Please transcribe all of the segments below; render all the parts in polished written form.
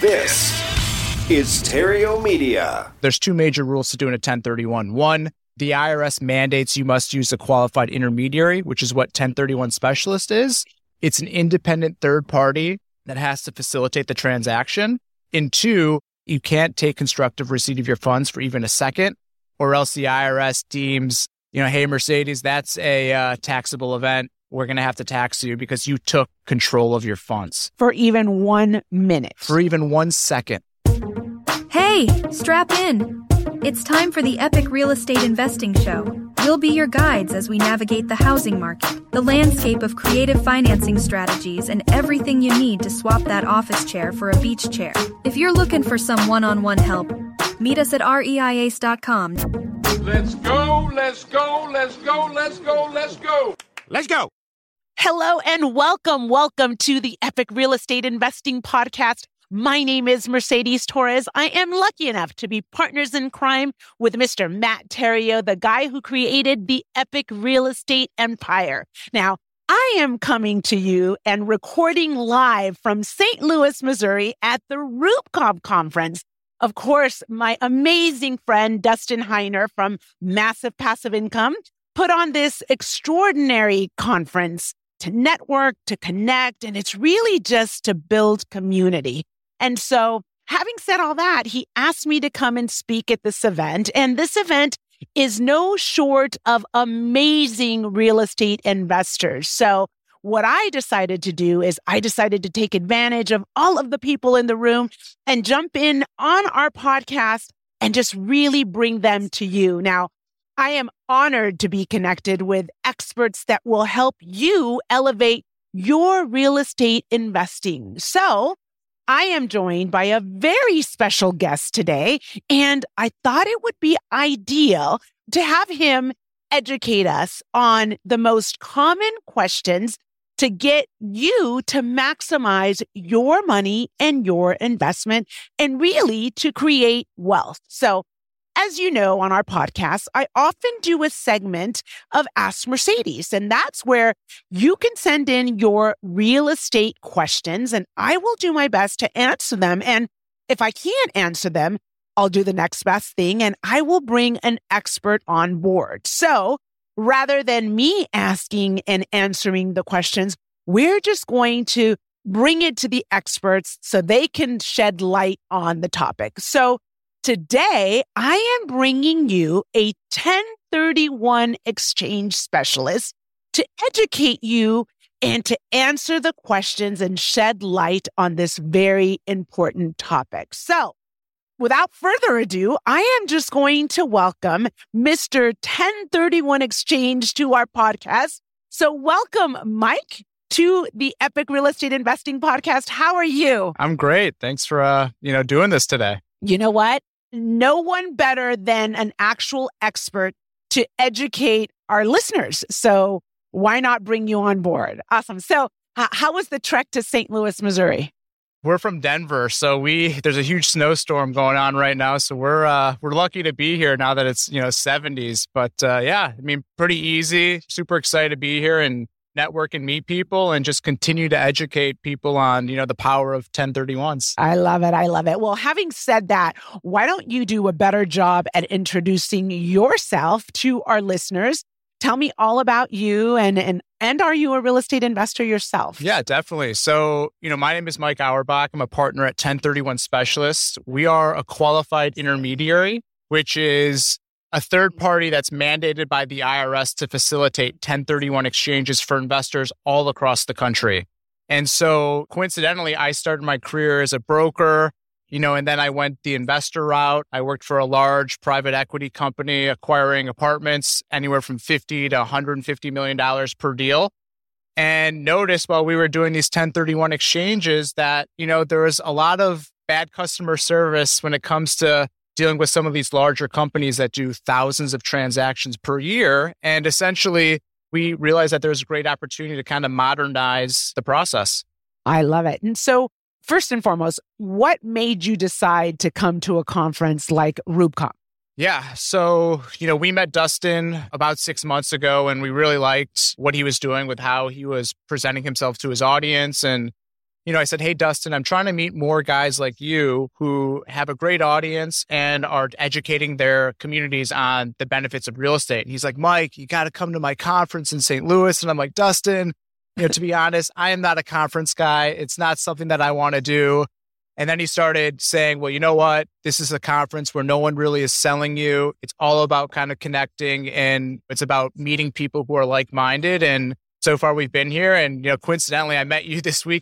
This is Terrio Media. There's two major rules to doing a 1031. One, the IRS mandates you must use a qualified intermediary, which is what 1031 specialist is. It's an independent third party that has to facilitate the transaction. And two, you can't take constructive receipt of your funds for even a second, or else the IRS deems, hey, Mercedes, that's a taxable event. We're going to have to tax you because you took control of your funds. For even 1 minute. For even 1 second. Hey, strap in. It's time for the Epic Real Estate Investing Show. We'll be your guides as we navigate the housing market, the landscape of creative financing strategies, and everything you need to swap that office chair for a beach chair. If you're looking for some one-on-one help, meet us at reiace.com. Let's go, let's go, let's go, let's go, let's go. Let's go. Hello and welcome to the Epic Real Estate Investing Podcast. My name is Mercedes Torres. I am lucky enough to be partners in crime with Mr. Matt Terrio, the guy who created the Epic Real Estate Empire. Now, I am coming to you and recording live from St. Louis, Missouri at the RoopCon conference. Of course, my amazing friend, Dustin Heiner from Massive Passive Income, put on this extraordinary conference to network, to connect, and it's really just to build community. And so, having said all that, he asked me to come and speak at this event. And this event is no short of amazing real estate investors. So what I decided to do is I decided to take advantage of all of the people in the room and jump in on our podcast and just really bring them to you. Now, I am honored to be connected with experts that will help you elevate your real estate investing. So I am joined by a very special guest today, and I thought it would be ideal to have him educate us on the most common questions to get you to maximize your money and your investment and really to create wealth. So, as you know, on our podcast, I often do a segment of Ask Mercedes, and that's where you can send in your real estate questions, and I will do my best to answer them. And if I can't answer them, I'll do the next best thing, and I will bring an expert on board. So rather than me asking and answering the questions, we're just going to bring it to the experts so they can shed light on the topic. So today, I am bringing you a 1031 exchange specialist to educate you and to answer the questions and shed light on this very important topic. So, without further ado, I am just going to welcome Mr. 1031 Exchange to our podcast. So, welcome, Mike, to the Epic Real Estate Investing Podcast. How are you? I'm great. Thanks for doing this today. You know what? No one better than an actual expert to educate our listeners. So why not bring you on board? Awesome. So how was the trek to St. Louis, Missouri? We're from Denver, so there's a huge snowstorm going on right now. So we're lucky to be here now that it's 70s. But pretty easy. Super excited to be here and network and meet people and just continue to educate people on, the power of 1031s. I love it. I love it. Well, having said that, why don't you do a better job at introducing yourself to our listeners? Tell me all about you and are you a real estate investor yourself? Yeah, definitely. So, my name is Mike Auerbach. I'm a partner at 1031 Specialists. We are a qualified intermediary, which is a third party that's mandated by the IRS to facilitate 1031 exchanges for investors all across the country. And so coincidentally, I started my career as a broker, and then I went the investor route. I worked for a large private equity company acquiring apartments anywhere from $50 to $150 million per deal. And noticed while we were doing these 1031 exchanges that, there was a lot of bad customer service when it comes to dealing with some of these larger companies that do thousands of transactions per year. And essentially, we realized that there's a great opportunity to kind of modernize the process. I love it. And so, first and foremost, what made you decide to come to a conference like RoopCon? Yeah. So, we met Dustin about 6 months ago, and we really liked what he was doing with how he was presenting himself to his audience. And I said, hey, Dustin, I'm trying to meet more guys like you who have a great audience and are educating their communities on the benefits of real estate. And he's like, Mike, you got to come to my conference in St. Louis. And I'm like, Dustin, to be honest, I am not a conference guy. It's not something that I want to do. And then he started saying, well, you know what? This is a conference where no one really is selling you. It's all about kind of connecting, and it's about meeting people who are like-minded. And so far we've been here. And, coincidentally, I met you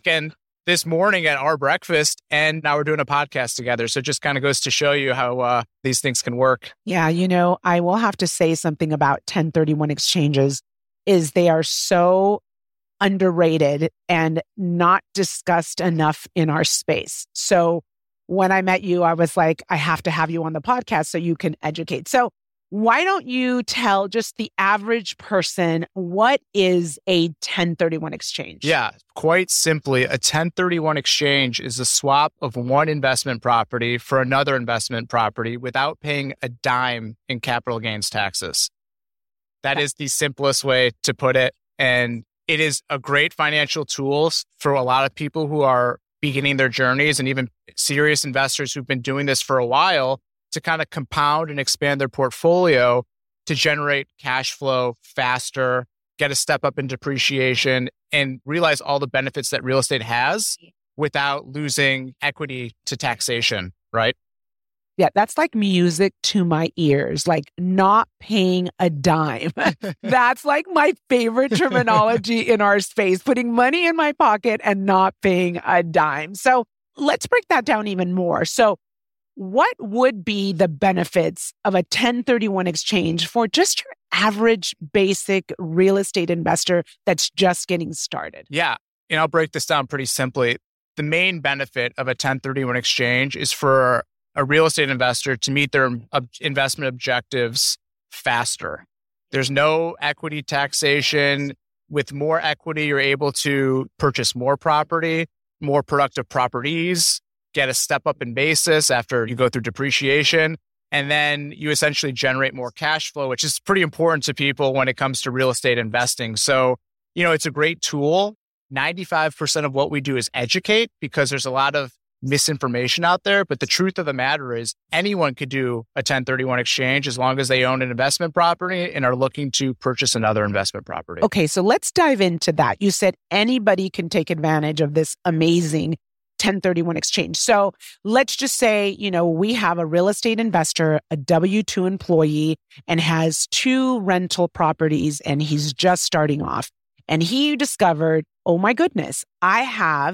this morning at our breakfast, and now we're doing a podcast together. So it just kind of goes to show you how these things can work. Yeah, I will have to say something about 1031 exchanges is they are so underrated and not discussed enough in our space. So when I met you, I was like, I have to have you on the podcast so you can educate. So why don't you tell just the average person, what is a 1031 exchange? Yeah, quite simply, a 1031 exchange is a swap of one investment property for another investment property without paying a dime in capital gains taxes. That is the simplest way to put it. And it is a great financial tool for a lot of people who are beginning their journeys, and even serious investors who've been doing this for a while, to kind of compound and expand their portfolio to generate cash flow faster, get a step up in depreciation, and realize all the benefits that real estate has without losing equity to taxation, right? Yeah, that's like music to my ears, like not paying a dime. That's like my favorite terminology in our space, putting money in my pocket and not paying a dime. So let's break that down even more. So what would be the benefits of a 1031 exchange for just your average basic real estate investor that's just getting started? Yeah, I'll break this down pretty simply. The main benefit of a 1031 exchange is for a real estate investor to meet their investment objectives faster. There's no equity taxation. With more equity, you're able to purchase more property, more productive properties, get a step up in basis after you go through depreciation, and then you essentially generate more cash flow, which is pretty important to people when it comes to real estate investing. So, it's a great tool. 95% of what we do is educate, because there's a lot of misinformation out there. But the truth of the matter is anyone could do a 1031 exchange as long as they own an investment property and are looking to purchase another investment property. Okay, so let's dive into that. You said anybody can take advantage of this amazing 1031 exchange. So let's just say, we have a real estate investor, a W-2 employee, and has 2 rental properties, and he's just starting off. And he discovered, oh my goodness, I have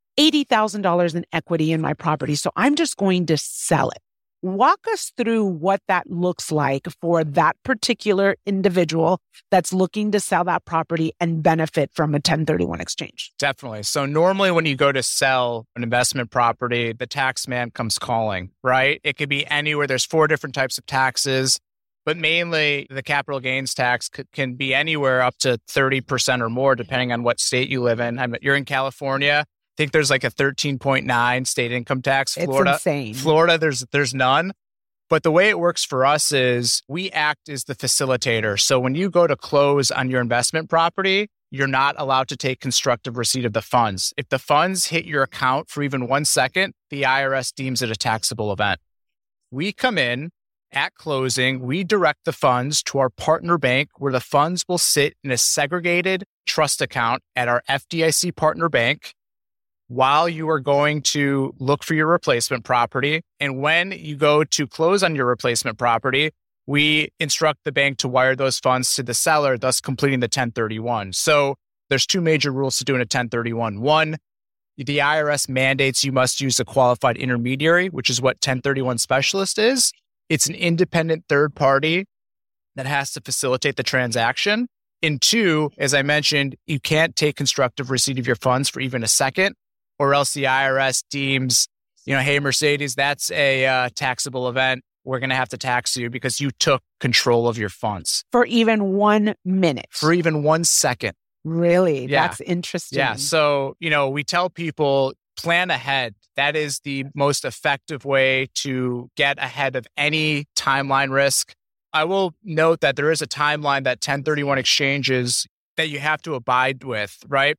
$80,000 in equity in my property, so I'm just going to sell it. Walk us through what that looks like for that particular individual that's looking to sell that property and benefit from a 1031 exchange. Definitely. So normally when you go to sell an investment property, the tax man comes calling, right? It could be anywhere. There's 4 different types of taxes, but mainly the capital gains tax can be anywhere up to 30% or more, depending on what state you live in. You're in California. I think there's like a 13.9 state income tax. Florida, it's insane. Florida, there's none. But the way it works for us is we act as the facilitator. So when you go to close on your investment property, you're not allowed to take constructive receipt of the funds. If the funds hit your account for even 1 second, the IRS deems it a taxable event. We come in at closing, we direct the funds to our partner bank, where the funds will sit in a segregated trust account at our FDIC partner bank while you are going to look for your replacement property. And when you go to close on your replacement property, we instruct the bank to wire those funds to the seller, thus completing the 1031. So there's 2 major rules to doing a 1031. One, the IRS mandates you must use a qualified intermediary, which is what 1031 specialist is. It's an independent third party that has to facilitate the transaction. And 2, as I mentioned, you can't take constructive receipt of your funds for even a second, or else the IRS deems, hey, Mercedes, that's a taxable event. We're going to have to tax you because you took control of your funds. For even 1 minute. For even 1 second. Really? Yeah. That's interesting. Yeah. So, we tell people, plan ahead. That is the most effective way to get ahead of any timeline risk. I will note that there is a timeline that 1031 exchanges that you have to abide with, right?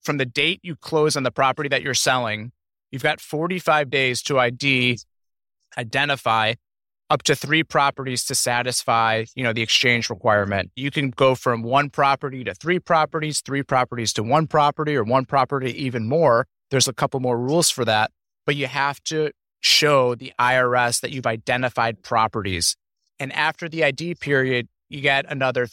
from the date you close on the property that you're selling, you've got 45 days to identify up to 3 properties to satisfy, the exchange requirement. You can go from 1 property to 3 properties, 3 properties to 1 property, or 1 property even more. There's a couple more rules for that, but you have to show the IRS that you've identified properties. And after the ID period, you get another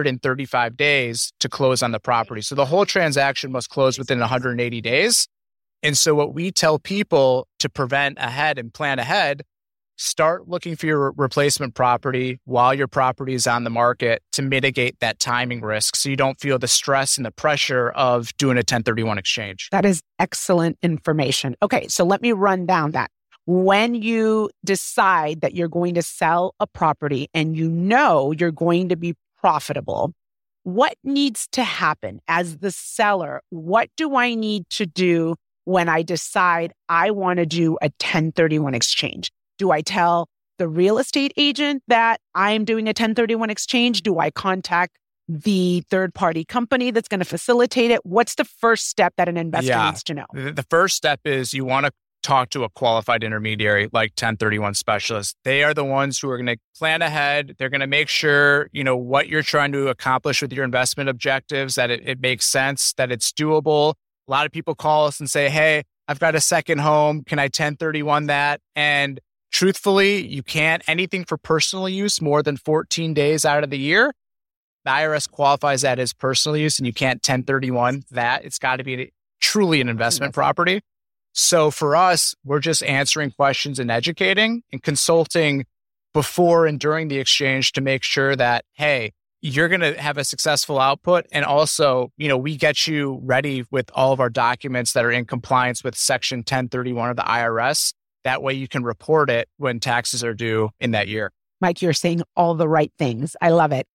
135 days to close on the property. So the whole transaction must close within 180 days. And so what we tell people to prevent ahead and plan ahead, start looking for your replacement property while your property is on the market to mitigate that timing risk so you don't feel the stress and the pressure of doing a 1031 exchange. That is excellent information. Okay, so let me run down that. When you decide that you're going to sell a property and you're going to be profitable, what needs to happen as the seller? What do I need to do when I decide I want to do a 1031 exchange? Do I tell the real estate agent that I'm doing a 1031 exchange? Do I contact the third-party company that's going to facilitate it? What's the first step that an investor needs to know? The first step is you want to talk to a qualified intermediary like 1031 specialists. They are the ones who are going to plan ahead. They're going to make sure, what you're trying to accomplish with your investment objectives, that it makes sense, that it's doable. A lot of people call us and say, hey, I've got a second home. Can I 1031 that? And truthfully, you can't. Anything for personal use more than 14 days out of the year, the IRS qualifies that as personal use, and you can't 1031 that. It's got to be truly an investment property. So for us, we're just answering questions and educating and consulting before and during the exchange to make sure that, hey, you're going to have a successful output. And also, we get you ready with all of our documents that are in compliance with Section 1031 of the IRS. That way you can report it when taxes are due in that year. Mike, you're saying all the right things. I love it.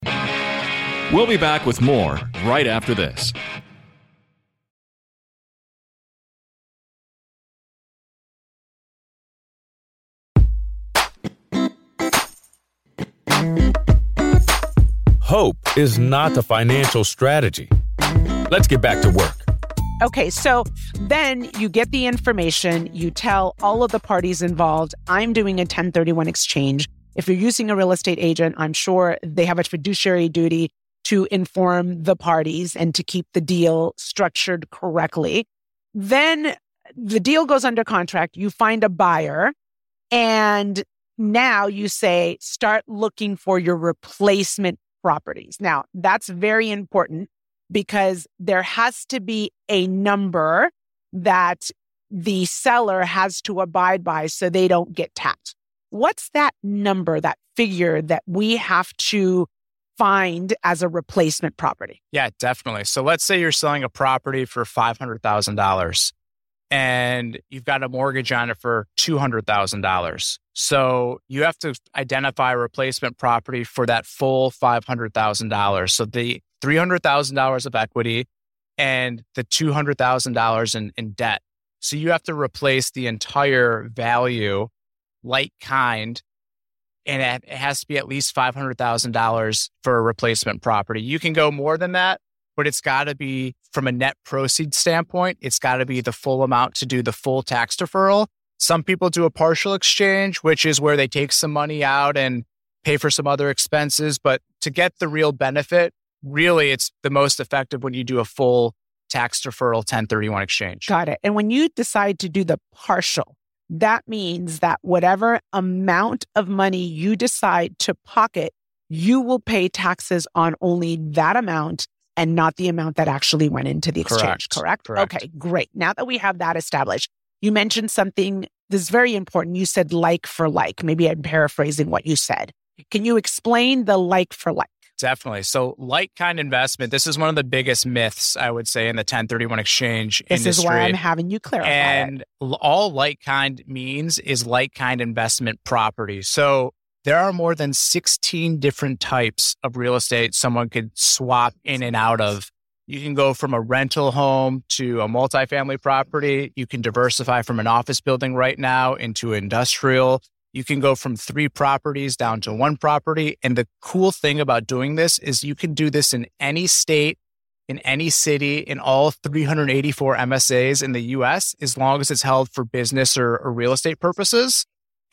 We'll be back with more right after this. Hope is not a financial strategy. Let's get back to work. Okay, so then you get the information, you tell all of the parties involved, I'm doing a 1031 exchange. If you're using a real estate agent, I'm sure they have a fiduciary duty to inform the parties and to keep the deal structured correctly. Then the deal goes under contract, you find a buyer, and now you say, start looking for your replacement properties. Now, that's very important because there has to be a number that the seller has to abide by so they don't get taxed. What's that number, that figure that we have to find as a replacement property? Yeah, definitely. So let's say you're selling a property for $500,000 and you've got a mortgage on it for $200,000. So you have to identify a replacement property for that full $500,000. So the $300,000 of equity and the $200,000 in debt. So you have to replace the entire value, like kind, and it has to be at least $500,000 for a replacement property. You can go more than that, but it's got to be, from a net proceeds standpoint, it's got to be the full amount to do the full tax deferral. Some people do a partial exchange, which is where they take some money out and pay for some other expenses. But to get the real benefit, really, it's the most effective when you do a full tax deferral 1031 exchange. Got it. And when you decide to do the partial, that means that whatever amount of money you decide to pocket, you will pay taxes on only that amount and not the amount that actually went into the exchange, correct? Okay, great. Now that we have that established, you mentioned something that's very important. You said like for like. Maybe I'm paraphrasing what you said. Can you explain the like for like? Definitely. So like-kind investment, this is one of the biggest myths, I would say, in the 1031 exchange industry. This is why I'm having you clarify and it. All like-kind means is like-kind investment property. So there are more than 16 different types of real estate someone could swap in and out of. You can go from a rental home to a multifamily property. You can diversify from an office building right now into industrial. You can go from 3 properties down to 1 property. And the cool thing about doing this is you can do this in any state, in any city in all 384 MSAs in the US, as long as it's held for business or real estate purposes.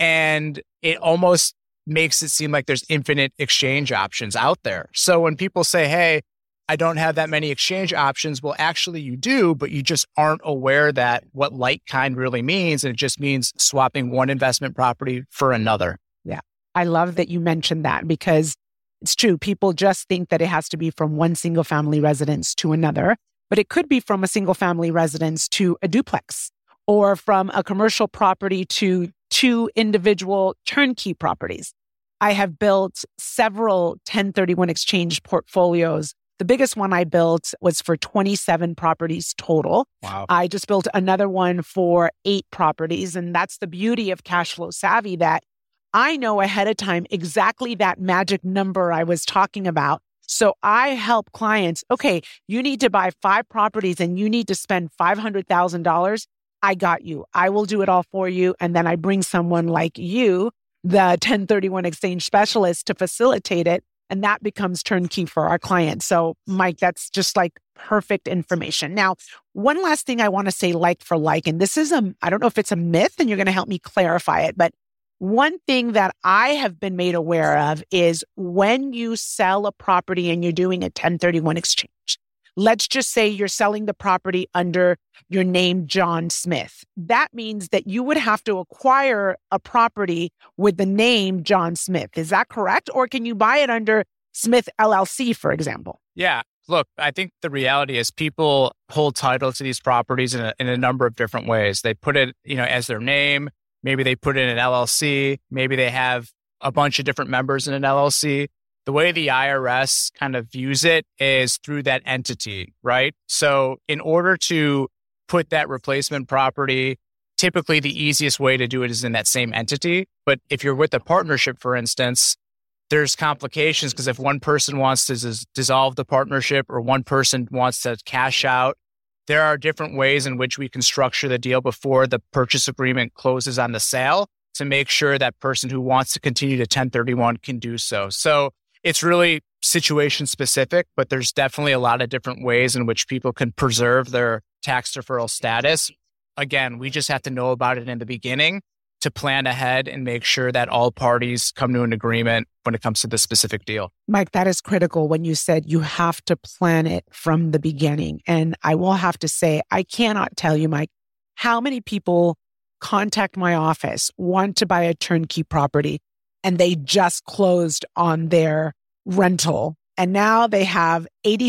And it almost makes it seem like there's infinite exchange options out there. So when people say, hey, I don't have that many exchange options, well, actually you do, but you just aren't aware that what like kind really means. And it just means swapping one investment property for another. Yeah. I love that you mentioned that because it's true. People just think that it has to be from one single family residence to another, but it could be from a single family residence to a duplex or from a commercial property to two individual turnkey properties. I have built several 1031 exchange portfolios. The biggest one I built was for 27 properties total. Wow. I just built another one for 8 properties. And that's the beauty of Cash Flow Savvy, that I know ahead of time exactly that magic number I was talking about. So I help clients, okay, you need to buy 5 properties and you need to spend $500,000. I got you. I will do it all for you. And then I bring someone like you, the 1031 exchange specialist, to facilitate it. And that becomes turnkey for our clients. So Mike, that's just like perfect information. Now, one last thing I want to say, like for like, and this is I don't know if it's a myth and you're going to help me clarify it, but one thing that I have been made aware of is when you sell a property and you're doing a 1031 exchange, let's just say you're selling the property under your name, John Smith. That means that you would have to acquire a property with the name John Smith. Is that correct? Or can you buy it under Smith LLC, for example? Yeah. Look, I think the reality is people hold title to these properties in a number of different ways. They put it, as their name. Maybe they put it in an LLC. Maybe they have a bunch of different members in an LLC. The way the IRS kind of views it is through that entity, right? So in order to put that replacement property, typically the easiest way to do it is in that same entity. But if you're with a partnership, for instance, there's complications because if one person wants to dissolve the partnership or one person wants to cash out, there are different ways in which we can structure the deal before the purchase agreement closes on the sale to make sure that person who wants to continue to 1031 can do so. So it's really situation specific, but there's definitely a lot of different ways in which people can preserve their tax deferral status. Again, we just have to know about it in the beginning to plan ahead and make sure that all parties come to an agreement when it comes to the specific deal. Mike, that is critical when you said you have to plan it from the beginning. And I will have to say, I cannot tell you, Mike, how many people contact my office, want to buy a turnkey property, and they just closed on their rental. And now they have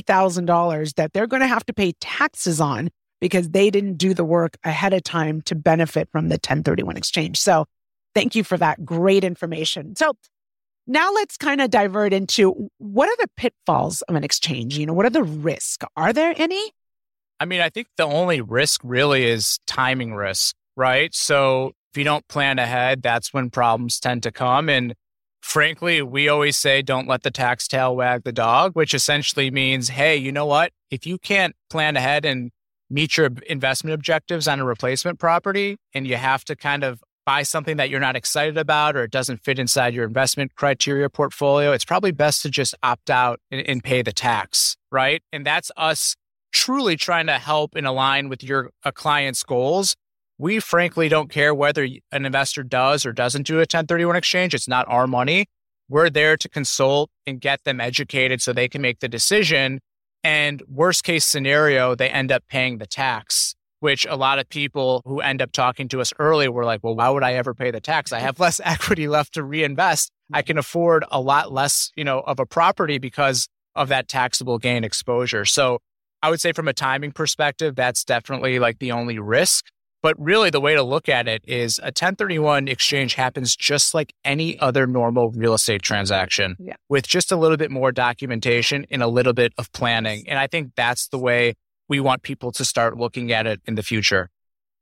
$80,000 that they're going to have to pay taxes on because they didn't do the work ahead of time to benefit from the 1031 exchange. So thank you for that great information. So now let's kind of divert into what are the pitfalls of an exchange? What are the risks? Are there any? I mean, I think the only risk really is timing risk, right? So if you don't plan ahead, that's when problems tend to come. And frankly, we always say, don't let the tax tail wag the dog, which essentially means, hey, you know what? If you can't plan ahead and meet your investment objectives on a replacement property, and you have to kind of buy something that you're not excited about or it doesn't fit inside your investment criteria portfolio, it's probably best to just opt out and pay the tax, right? And that's us truly trying to help and align with a client's goals. We frankly don't care whether an investor does or doesn't do a 1031 exchange. It's not our money. We're there to consult and get them educated so they can make the decision. And worst case scenario, they end up paying the tax, which a lot of people who end up talking to us early were like, well, why would I ever pay the tax? I have less equity left to reinvest. I can afford a lot less, of a property because of that taxable gain exposure. So I would say from a timing perspective, that's definitely like the only risk. But really the way to look at it is a 1031 exchange happens just like any other normal real estate transaction with just a little bit more documentation and a little bit of planning. And I think that's the way we want people to start looking at it in the future.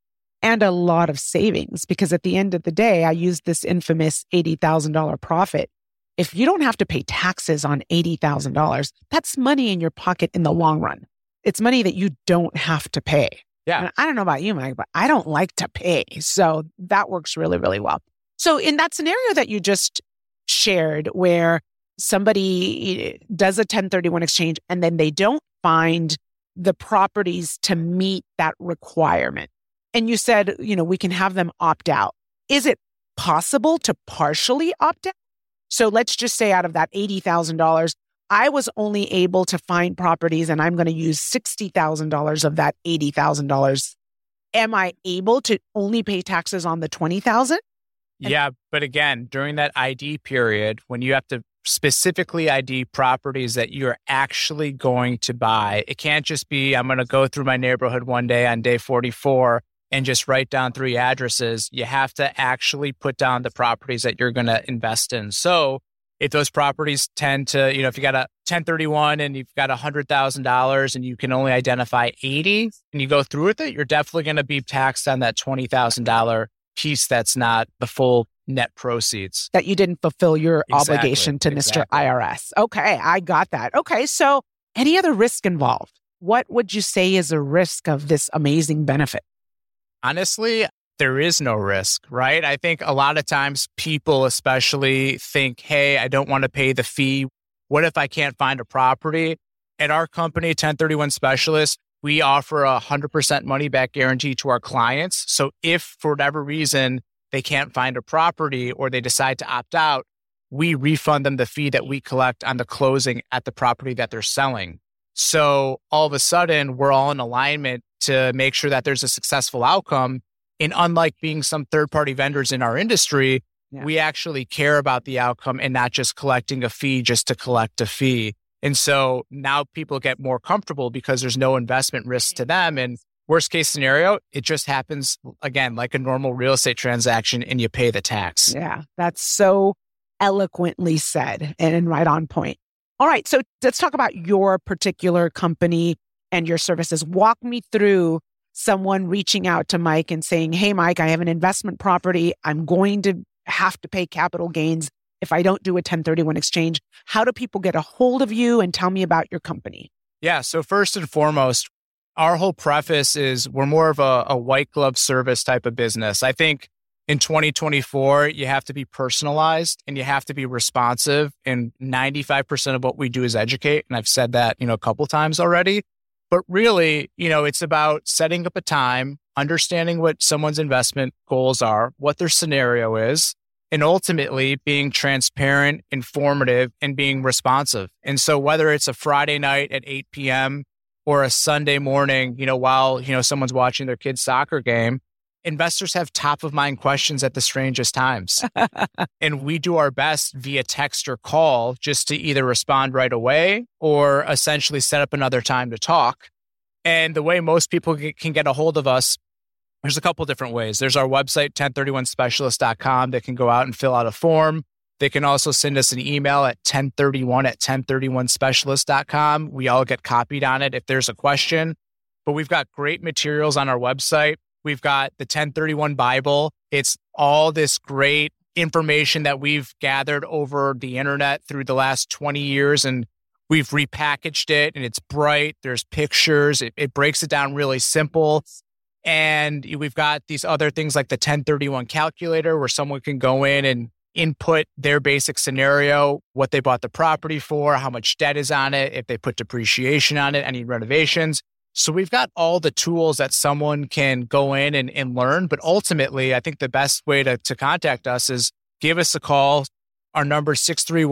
And a lot of savings, because at the end of the day, I use this infamous $80,000 profit. If you don't have to pay taxes on $80,000, that's money in your pocket in the long run. It's money that you don't have to pay. Yeah. And I don't know about you, Mike, but I don't like to pay. So that works really, really well. So in that scenario that you just shared where somebody does a 1031 exchange and then they don't find the properties to meet that requirement. And you said, we can have them opt out. Is it possible to partially opt out? So let's just say out of that $80,000, I was only able to find properties and I'm going to use $60,000 of that $80,000. Am I able to only pay taxes on the $20,000? Yeah, but again, during that ID period, when you have to specifically ID properties that you're actually going to buy, it can't just be, I'm going to go through my neighborhood one day on day 44 and just write down 3 addresses. You have to actually put down the properties that you're going to invest in. So if those properties tend to, if you got a 1031 and you've got $100,000 and you can only identify 80 and you go through with it, you're definitely going to be taxed on that $20,000 piece that's not the full net proceeds. That you didn't fulfill your obligation to Mr. IRS. Okay, I got that. Okay, so any other risk involved? What would you say is a risk of this amazing benefit? Honestly, there is no risk, right? I think a lot of times people especially think, hey, I don't want to pay the fee. What if I can't find a property? At our company, 1031 Specialists, we offer a 100% money back guarantee to our clients. So if for whatever reason they can't find a property or they decide to opt out, we refund them the fee that we collect on the closing at the property that they're selling. So all of a sudden, we're all in alignment to make sure that there's a successful outcome. And unlike being some third-party vendors in our industry, we actually care about the outcome and not just collecting a fee just to collect a fee. And so now people get more comfortable because there's no investment risk to them. And worst case scenario, it just happens, again, like a normal real estate transaction and you pay the tax. Yeah, that's so eloquently said and right on point. All right, so let's talk about your particular company and your services. Walk me through someone reaching out to Mike and saying, hey, Mike, I have an investment property. I'm going to have to pay capital gains if I don't do a 1031 exchange. How do people get a hold of you and tell me about your company? Yeah, so first and foremost, our whole preface is we're more of a white glove service type of business. I think in 2024, you have to be personalized and you have to be responsive. And 95% of what we do is educate. And I've said that, a couple times already. But really, it's about setting up a time, understanding what someone's investment goals are, what their scenario is, and ultimately being transparent, informative, and being responsive. And so whether it's a Friday night at 8 p.m. or a Sunday morning, while, someone's watching their kid's soccer game, investors have top of mind questions at the strangest times. And we do our best via text or call just to either respond right away or essentially set up another time to talk. And the way most people can get a hold of us, there's a couple different ways. There's our website, 1031specialist.com. They can go out and fill out a form. They can also send us an email at 1031@1031specialist.com. We all get copied on it if there's a question. But we've got great materials on our website. We've got the 1031 Bible. It's all this great information that we've gathered over the internet through the last 20 years, and we've repackaged it, and it's bright. There's pictures. It breaks it down really simple. And we've got these other things like the 1031 calculator where someone can go in and input their basic scenario, what they bought the property for, how much debt is on it, if they put depreciation on it, any renovations. So we've got all the tools that someone can go in and learn. But ultimately, I think the best way to contact us is give us a call. Our number is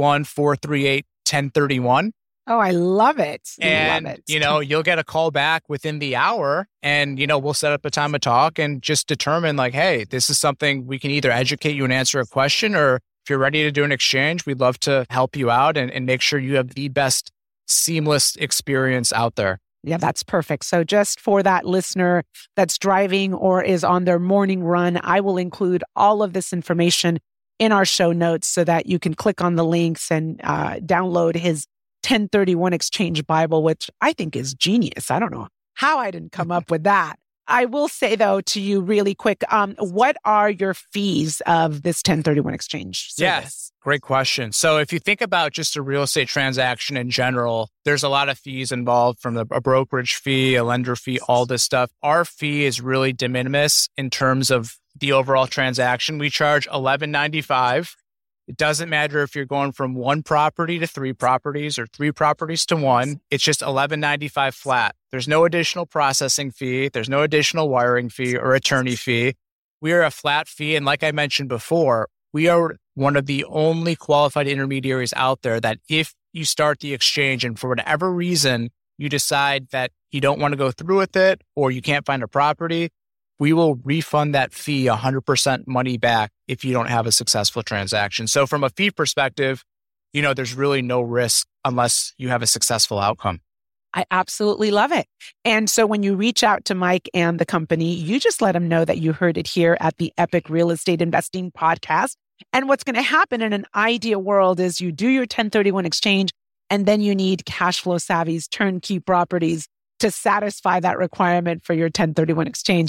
631-438-1031. Oh, I love it. And, love it. You'll get a call back within the hour and, we'll set up a time to talk and just determine like, hey, this is something we can either educate you and answer a question, or if you're ready to do an exchange, we'd love to help you out and make sure you have the best seamless experience out there. Yeah, that's perfect. So just for that listener that's driving or is on their morning run, I will include all of this information in our show notes so that you can click on the links and download his 1031 Exchange Bible, which I think is genius. I don't know how I didn't come up with that. I will say, though, to you really quick, what are your fees of this 1031 exchange service? Yes, great question. So if you think about just a real estate transaction in general, there's a lot of fees involved, from a brokerage fee, a lender fee, all this stuff. Our fee is really de minimis in terms of the overall transaction. We charge $11.95 It doesn't matter if you're going from 1 property to 3 properties or 3 properties to 1. It's just $11.95 flat. There's no additional processing fee. There's no additional wiring fee or attorney fee. We are a flat fee. And like I mentioned before, we are one of the only qualified intermediaries out there that if you start the exchange and for whatever reason you decide that you don't want to go through with it or you can't find a property, we will refund that fee 100% money back if you don't have a successful transaction. So from a fee perspective, there's really no risk unless you have a successful outcome. I absolutely love it. And so when you reach out to Mike and the company, you just let them know that you heard it here at the Epic Real Estate Investing Podcast. And what's going to happen in an ideal world is you do your 1031 exchange, and then you need Cash Flow Savvy's turnkey properties to satisfy that requirement for your 1031 exchange.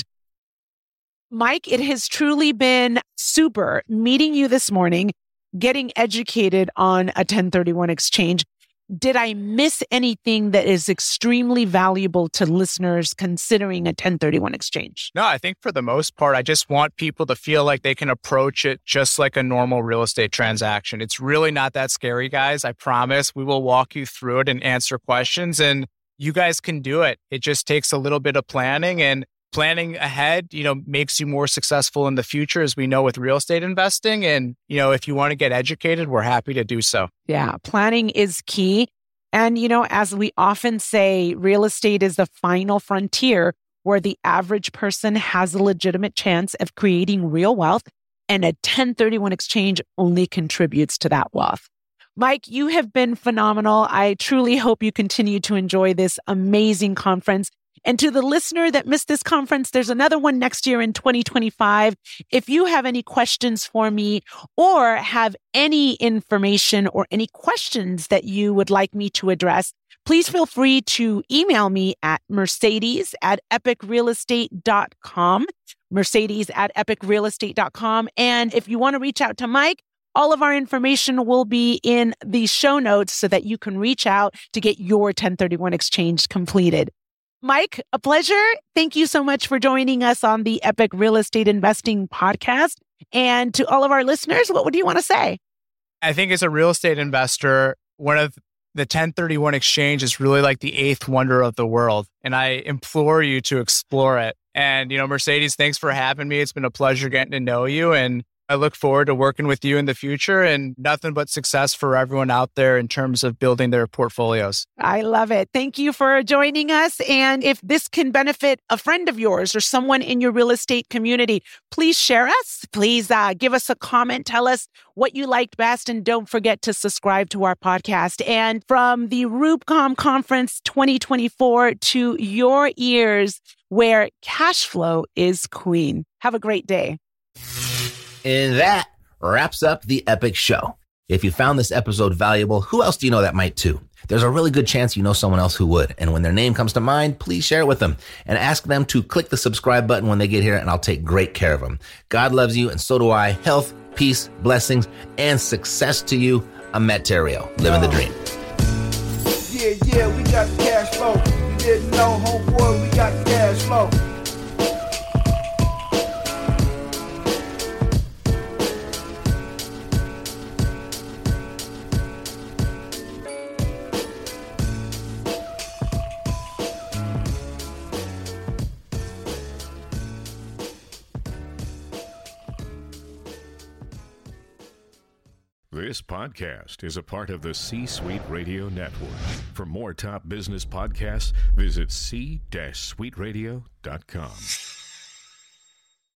Mike, it has truly been super meeting you this morning, getting educated on a 1031 exchange. Did I miss anything that is extremely valuable to listeners considering a 1031 exchange? No, I think for the most part, I just want people to feel like they can approach it just like a normal real estate transaction. It's really not that scary, guys. I promise we will walk you through it and answer questions, and you guys can do it. It just takes a little bit of planning, and planning ahead, makes you more successful in the future, as we know with real estate investing. And, if you want to get educated, we're happy to do so. Yeah, planning is key. And, as we often say, real estate is the final frontier where the average person has a legitimate chance of creating real wealth, and a 1031 exchange only contributes to that wealth. Mike, you have been phenomenal. I truly hope you continue to enjoy this amazing conference. And to the listener that missed this conference, there's another one next year in 2025. If you have any questions for me or have any information or any questions that you would like me to address, please feel free to email me at mercedes@epicrealestate.com, mercedes@epicrealestate.com. And if you want to reach out to Mike, all of our information will be in the show notes so that you can reach out to get your 1031 exchange completed. Mike, a pleasure. Thank you so much for joining us on the Epic Real Estate Investing Podcast. And to all of our listeners, what would you want to say? I think as a real estate investor, one of the 1031 exchange is really like the 8th wonder of the world. And I implore you to explore it. And, Mercedes, thanks for having me. It's been a pleasure getting to know you. And I look forward to working with you in the future, and nothing but success for everyone out there in terms of building their portfolios. I love it. Thank you for joining us. And if this can benefit a friend of yours or someone in your real estate community, please share us. Please give us a comment. Tell us what you liked best. And don't forget to subscribe to our podcast. And from the RubeCom Conference 2024 to your ears, where cash flow is queen. Have a great day. And that wraps up the Epic Show. If you found this episode valuable, who else do you know that might too? There's a really good chance you know someone else who would. And when their name comes to mind, please share it with them and ask them to click the subscribe button when they get here, and I'll take great care of them. God loves you, and so do I. Health, peace, blessings, and success to you. I'm Matt Theriault, living the dream. Yeah, we got the cash flow. You didn't know, homeboy, we got the cash flow. This podcast is a part of the C-Suite Radio Network. For more top business podcasts, visit c-suiteradio.com.